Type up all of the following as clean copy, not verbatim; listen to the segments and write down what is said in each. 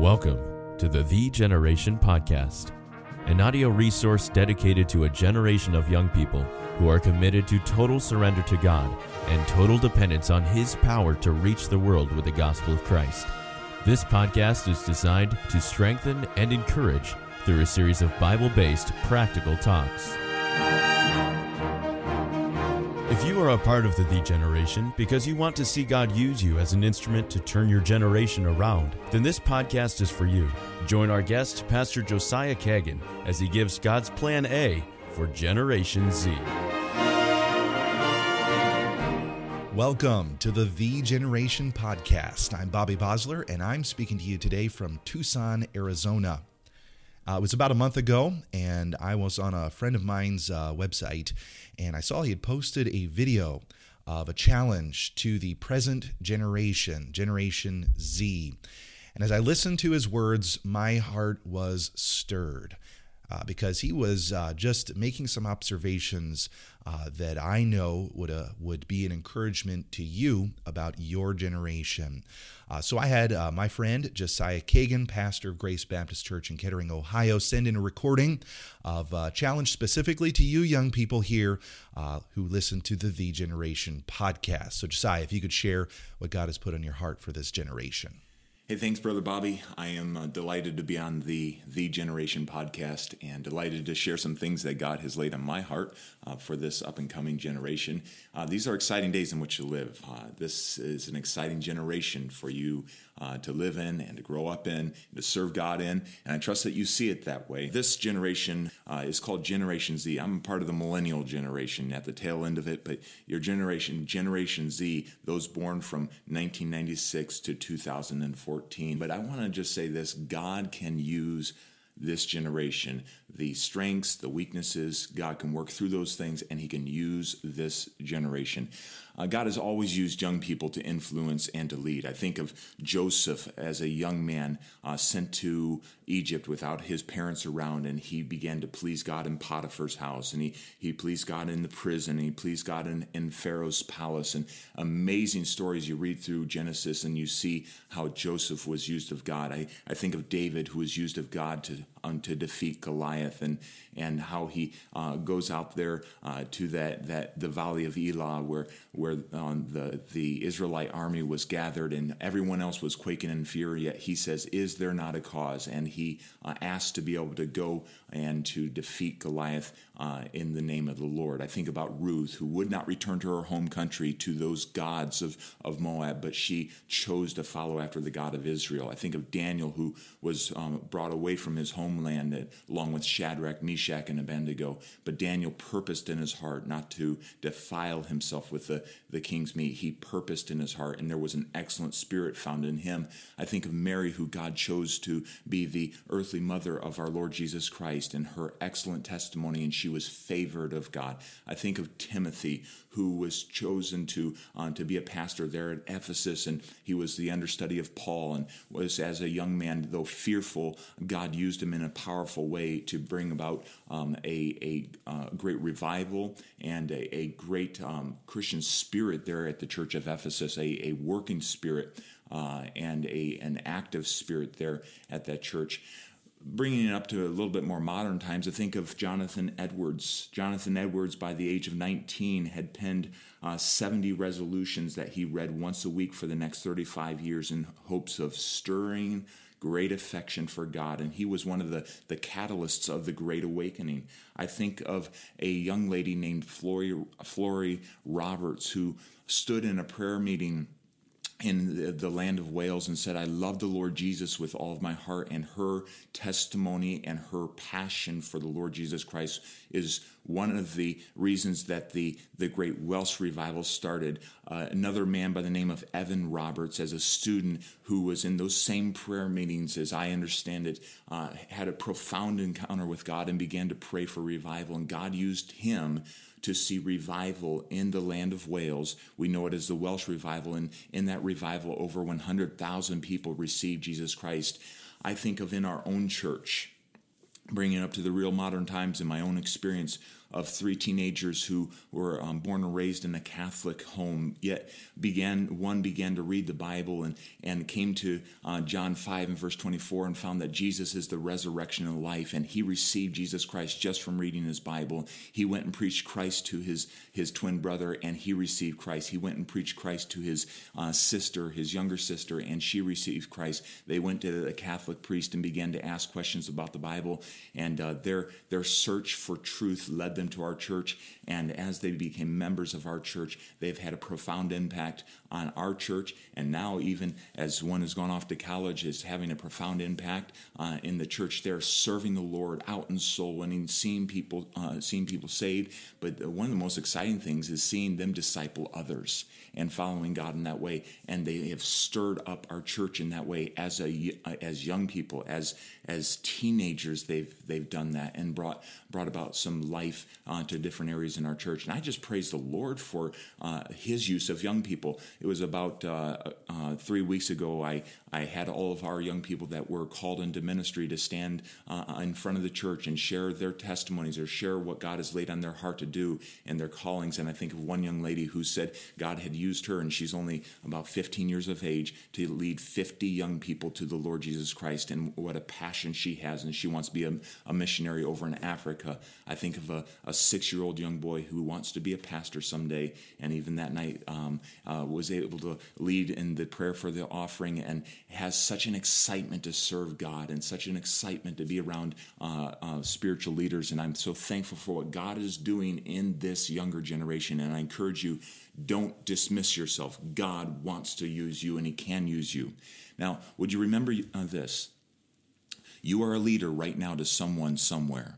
Welcome to the Generation Podcast, an audio resource dedicated to a generation of young people who are committed to total surrender to God and total dependence on His power to reach the world with the gospel of Christ. This podcast is designed to strengthen and encourage through a series of Bible-based practical talks. If you are a part of the Generation because you want to see God use you as an instrument to turn your generation around, then this podcast is for you. Join our guest, Pastor Josiah Kagan, as he gives God's Plan A for Generation Z. Welcome to the Generation Podcast. I'm Bobby Bosler, and I'm speaking to you today from Tucson, Arizona. It was about a month ago, and I was on a friend of mine's website, and I saw he had posted a video of a challenge to the present generation, Generation Z. And as I listened to his words, my heart was stirred because he was just making some observations that I know would be an encouragement to you about your generation. So I had my friend Josiah Kagan, pastor of Grace Baptist Church in Kettering, Ohio, send in a recording of a challenge specifically to you young people here who listen to the Generation Podcast. So Josiah, if you could share what God has put on your heart for this generation. Hey, thanks, Brother Bobby. I am delighted to be on the Generation Podcast and delighted to share some things that God has laid on my heart for this up-and-coming generation. These are exciting days in which to live. This is an exciting generation for you to live in and to grow up in, and to serve God in, and I trust that you see it that way. This generation is called Generation Z. I'm part of the millennial generation at the tail end of it, but your generation, Generation Z, those born from 1996 to 2014. But I want to just say this: God can use this generation, the strengths, the weaknesses. God can work through those things, and He can use this generation. God has always used young people to influence and to lead. I think of Joseph as a young man sent to Egypt without his parents around, and he began to please God in Potiphar's house, and he pleased God in the prison, and he pleased God in Pharaoh's palace. And amazing stories you read through Genesis, and you see how Joseph was used of God. I think of David, who was used of God to defeat Goliath, and how he goes out there to the valley of Elah, where the Israelite army was gathered, and everyone else was quaking in fear. Yet he says, "Is there not a cause?" And he asked to be able to go and to defeat Goliath in the name of the Lord. I think about Ruth, who would not return to her home country, to those gods of Moab, but she chose to follow after the God of Israel. I think of Daniel, who was brought away from his homeland along with Shadrach, Meshach, and Abednego. But Daniel purposed in his heart not to defile himself with the king's meat. He purposed in his heart, and there was an excellent spirit found in him. I think of Mary, who God chose to be the earthly mother of our Lord Jesus Christ, and her excellent testimony, and she was favored of God. I think of Timothy, who was chosen to be a pastor there at Ephesus, and he was the understudy of Paul, and was, as a young man, though fearful, God used him in a powerful way to bring about a great revival and a great Christian spirit there at the church of Ephesus, a working spirit and an active spirit there at that church. Bringing it up to a little bit more modern times, I think of Jonathan Edwards. Jonathan Edwards, by the age of 19, had penned 70 resolutions that he read once a week for the next 35 years in hopes of stirring great affection for God, and he was one of the catalysts of the Great Awakening. I think of a young lady named Flory Roberts, who stood in a prayer meeting in the land of Wales and said, "I love the Lord Jesus with all of my heart," and her testimony and her passion for the Lord Jesus Christ is one of the reasons that the great Welsh revival started. Another man by the name of Evan Roberts, as a student who was in those same prayer meetings, as I understand it, had a profound encounter with God and began to pray for revival, and God used him to see revival in the land of Wales. We know it as the Welsh revival, and in that revival, over 100,000 people received Jesus Christ. I think of in our own church, bringing it up to the real modern times in my own experience, of three teenagers who were born and raised in a Catholic home, yet one began to read the Bible and came to John 5 and verse 24 and found that Jesus is the resurrection and life, and he received Jesus Christ just from reading his Bible. He went and preached Christ to his twin brother, and he received Christ. He went and preached Christ to his sister, his younger sister, and she received Christ. They went to the Catholic priest and began to ask questions about the Bible, and their search for truth led them to our church. And as they became members of our church, they've had a profound impact on our church, and now even as one has gone off to college, is having a profound impact in the church. They're serving the Lord out in soul winning, seeing people saved. But one of the most exciting things is seeing them disciple others and following God in that way. And they have stirred up our church in that way as young people, as teenagers. They've done that and brought about some life to different areas in our church. And I just praise the Lord for his use of young people. It was about 3 weeks ago, I had all of our young people that were called into ministry to stand in front of the church and share their testimonies or share what God has laid on their heart to do and their callings. And I think of one young lady who said God had used her, and she's only about 15 years of age, to lead 50 young people to the Lord Jesus Christ, and what a passion she has, and she wants to be a missionary over in Africa. I think of a 6-year-old young boy who wants to be a pastor someday, and even that night was able to lead in the prayer for the offering, and has such an excitement to serve God and such an excitement to be around spiritual leaders. And I'm so thankful for what God is doing in this younger generation. And I encourage you, don't dismiss yourself. God wants to use you, and he can use you. Now, would you remember this? You are a leader right now to someone somewhere.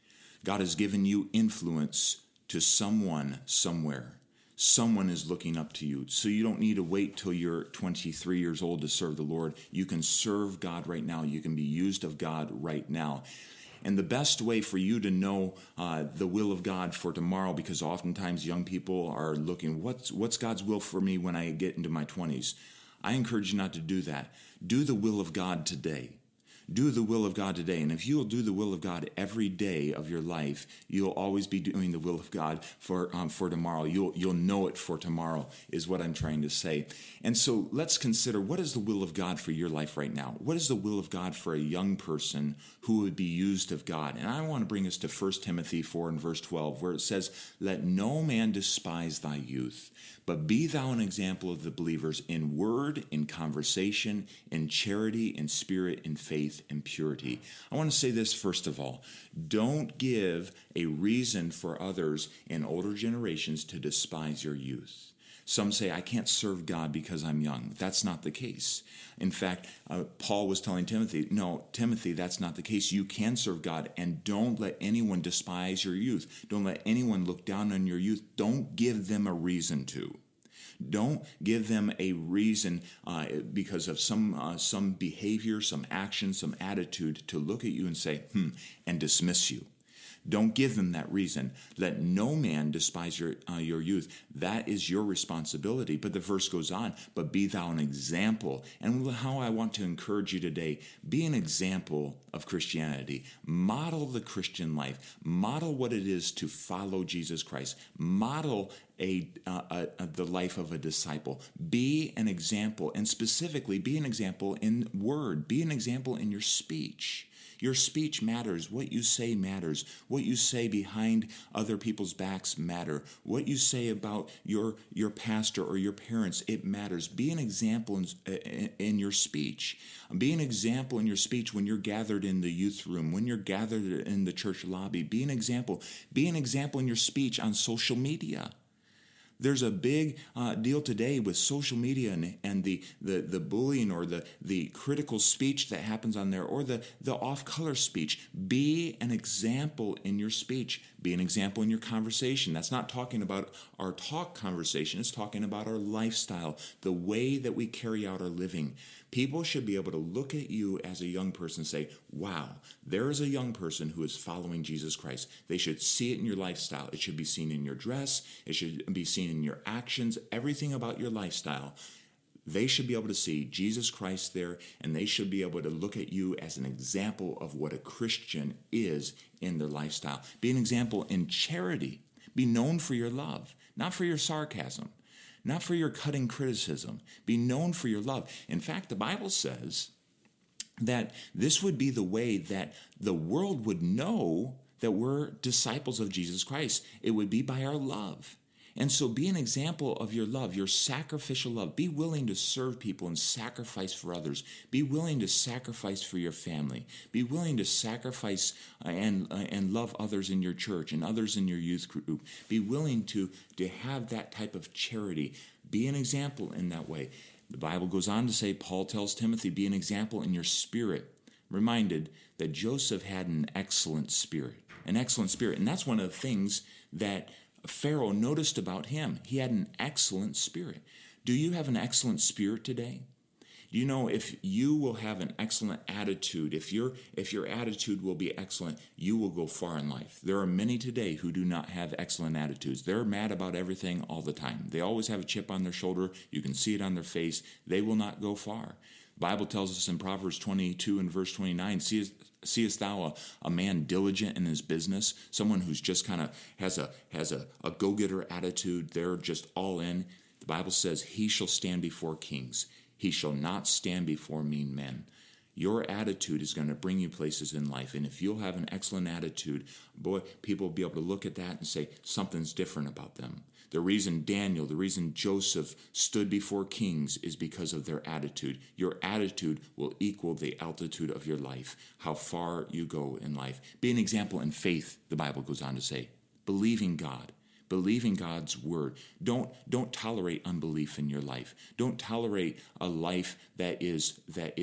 God has given you influence to someone somewhere. Someone is looking up to you. So you don't need to wait till you're 23 years old to serve the Lord. You can serve God right now. You can be used of God right now. And the best way for you to know the will of God for tomorrow, because oftentimes young people are looking, what's God's will for me when I get into my 20s? I encourage you not to do that. Do the will of God today. Do the will of God today. And if you will do the will of God every day of your life, you'll always be doing the will of God for tomorrow. You'll know it for tomorrow, is what I'm trying to say. And so let's consider, what is the will of God for your life right now? What is the will of God for a young person who would be used of God? And I want to bring us to 1 Timothy 4 and verse 12, where it says, "Let no man despise thy youth, but be thou an example of the believers in word, in conversation, in charity, in spirit, in faith, and purity." I want to say this first of all. Don't give a reason for others in older generations to despise your youth. Some say, I can't serve God because I'm young. That's not the case. In fact, Paul was telling Timothy, no, Timothy, that's not the case. You can serve God, and don't let anyone despise your youth. Don't let anyone look down on your youth. Don't give them a reason to. Don't give them a reason because of some behavior, some action, some attitude to look at you and say, and dismiss you. Don't give them that reason. Let no man despise your youth. That is your responsibility. But the verse goes on, but be thou an example. And how I want to encourage you today, be an example of Christianity. Model the Christian life. Model what it is to follow Jesus Christ. Model the life of a disciple. Be an example, and specifically be an example in word. Be an example in your speech. Your speech matters. What you say matters. What you say behind other people's backs matter. What you say about your pastor or your parents, it matters. Be an example in your speech. Be an example in your speech when you're gathered in the youth room, when you're gathered in the church lobby. Be an example. Be an example in your speech on social media. There's a big deal today with social media and the bullying or the critical speech that happens on there, or the off-color speech. Be an example in your speech. Be an example in your conversation. That's not talking about our talk conversation. It's talking about our lifestyle, the way that we carry out our living. People should be able to look at you as a young person and say, wow, there is a young person who is following Jesus Christ. They should see it in your lifestyle. It should be seen in your dress. It should be seen in your actions, everything about your lifestyle. They should be able to see Jesus Christ there, and they should be able to look at you as an example of what a Christian is in their lifestyle. Be an example in charity. Be known for your love, not for your sarcasm, not for your cutting criticism. Be known for your love. In fact, the Bible says that this would be the way that the world would know that we're disciples of Jesus Christ. It would be by our love. And so be an example of your love, your sacrificial love. Be willing to serve people and sacrifice for others. Be willing to sacrifice for your family. Be willing to sacrifice and love others in your church and others in your youth group. Be willing to have that type of charity. Be an example in that way. The Bible goes on to say, Paul tells Timothy, be an example in your spirit. Reminded that Joseph had an excellent spirit. And that's one of the things that Pharaoh noticed about him. He had an excellent spirit. Do you have an excellent spirit today? Do you know if you will have an excellent attitude, if your attitude will be excellent, you will go far in life. There are many today who do not have excellent attitudes. They're mad about everything all the time. They always have a chip on their shoulder. You can see it on their face. They will not go far. The Bible tells us in Proverbs 22 and verse 29, seest thou a man diligent in his business, someone who's just kind of has a go-getter attitude, they're just all in. The Bible says, he shall stand before kings. He shall not stand before mean men. Your attitude is going to bring you places in life. And if you'll have an excellent attitude, boy, people will be able to look at that and say, something's different about them. The reason Daniel, the reason Joseph stood before kings is because of their attitude. Your attitude will equal the altitude of your life, how far you go in life. Be an example in faith, the Bible goes on to say. Believing God. Believing God's word. Don't tolerate unbelief in your life. Don't tolerate a life that is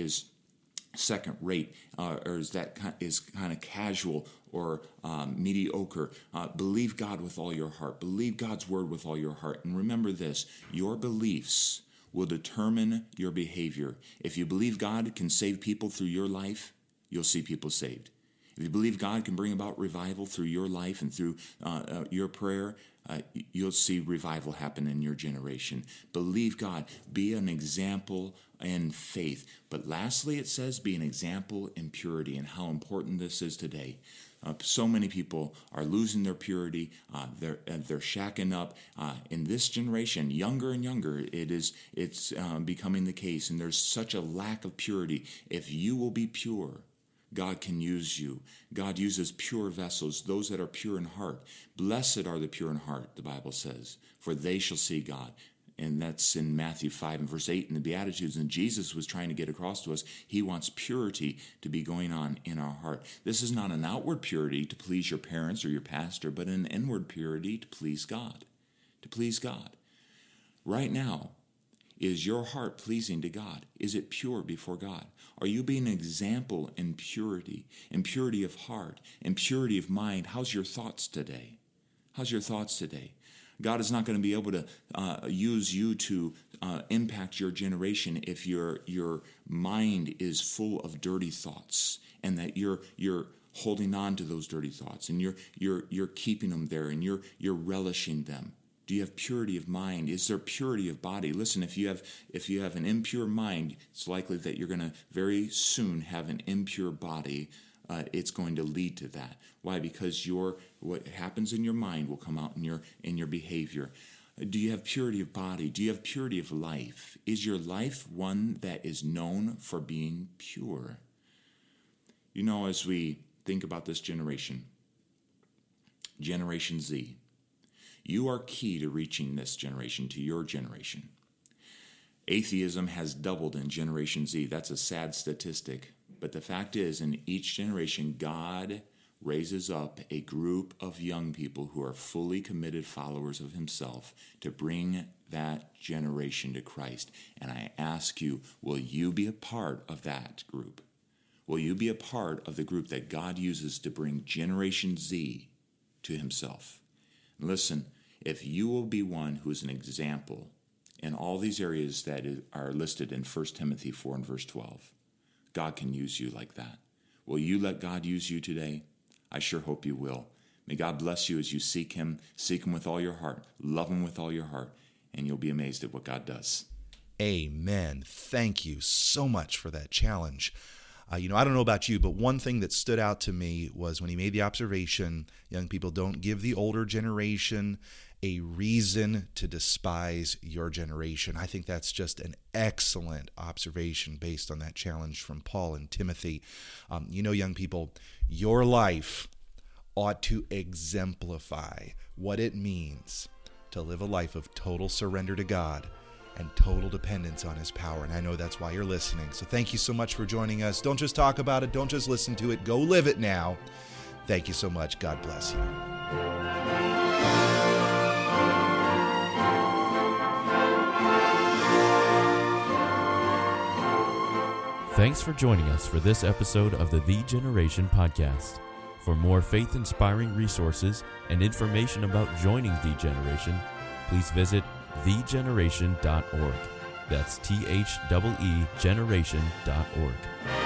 second rate or is kind of casual or mediocre. Believe God with all your heart. Believe God's word with all your heart. And remember this, your beliefs will determine your behavior. If you believe God can save people through your life, you'll see people saved. If you believe God can bring about revival through your life and through your prayer, you'll see revival happen in your generation. Believe God. Be an example in faith. But lastly, it says be an example in purity, and how important this is today. So many people are losing their purity. They're shacking up. In this generation, younger and younger, it's becoming the case, and there's such a lack of purity. If you will be pure, God can use you. God uses pure vessels, those that are pure in heart. Blessed are the pure in heart, the Bible says, for they shall see God. And that's in Matthew 5 and verse 8 in the Beatitudes. And Jesus was trying to get across to us, he wants purity to be going on in our heart. This is not an outward purity to please your parents or your pastor, but an inward purity to please God. To please God. Right now, is your heart pleasing to God? Is it pure before God? Are you being an example in purity of heart, in purity of mind? How's your thoughts today? How's your thoughts today? God is not going to be able to use you to impact your generation if your mind is full of dirty thoughts, and that you're holding on to those dirty thoughts, and you're keeping them there, and you're relishing them. Do you have purity of mind? Is there purity of body? Listen, if you have an impure mind, it's likely that you're going to very soon have an impure body. It's going to lead to that. Why? Because what happens in your mind will come out in your behavior. Do you have purity of body? Do you have purity of life? Is your life one that is known for being pure? You know, as we think about this generation, Generation Z, you are key to reaching this generation, to your generation. Atheism has doubled in Generation Z. That's a sad statistic. But the fact is, in each generation, God raises up a group of young people who are fully committed followers of himself to bring that generation to Christ. And I ask you, will you be a part of that group? Will you be a part of the group that God uses to bring Generation Z to himself? Listen, if you will be one who is an example in all these areas that are listed in 1 Timothy 4 and verse 12, God can use you like that. Will you let God use you today? I sure hope you will. May God bless you as you seek him with all your heart, love him with all your heart, and you'll be amazed at what God does. Amen. Thank you so much for that challenge. I don't know about you, but one thing that stood out to me was when he made the observation, young people, don't give the older generation a reason to despise your generation. I think that's just an excellent observation based on that challenge from Paul and Timothy. Young people, your life ought to exemplify what it means to live a life of total surrender to God and total dependence on His power. And I know that's why you're listening. So thank you so much for joining us. Don't just talk about it. Don't just listen to it. Go live it now. Thank you so much. God bless you. Thanks for joining us for this episode of the Generation Podcast. For more faith-inspiring resources and information about joining The Generation, please visit thegeneration.org. That's THEEgeneration.org.